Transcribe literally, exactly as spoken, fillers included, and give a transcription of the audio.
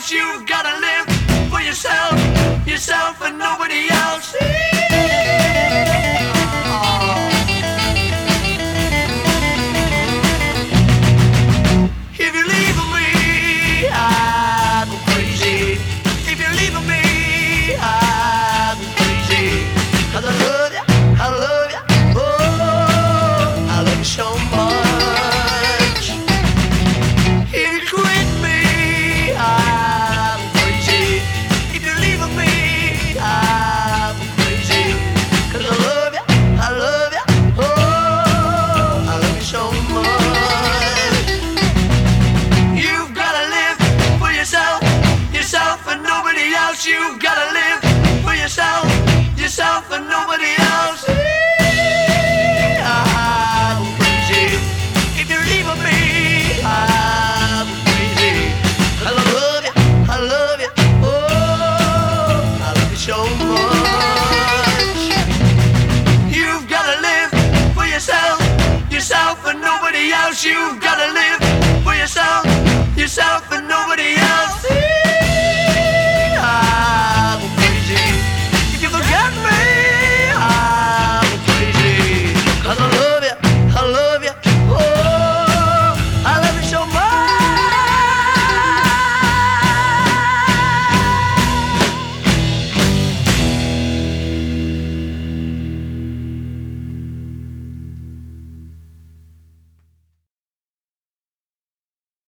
else. You've gotta live for yourself, yourself and nobody else. If you're leaving me, I'm crazy. If you're leaving me, I'm crazy. 'Cause I love you, I love you, oh, I love you so much. If you quit me, I'm crazy. If you're leaving me, I'm crazy. 'Cause I love you, I love you, oh, I love you so much. You've gotta live for yourself, yourself and nobody else. You've gotta live for yourself, yourself and nobody else. I'm crazy. If you're leaving me, I'm crazy. 'Cause I love you, I love you, oh, I love you so much. You've gotta live for yourself, yourself and nobody else. You've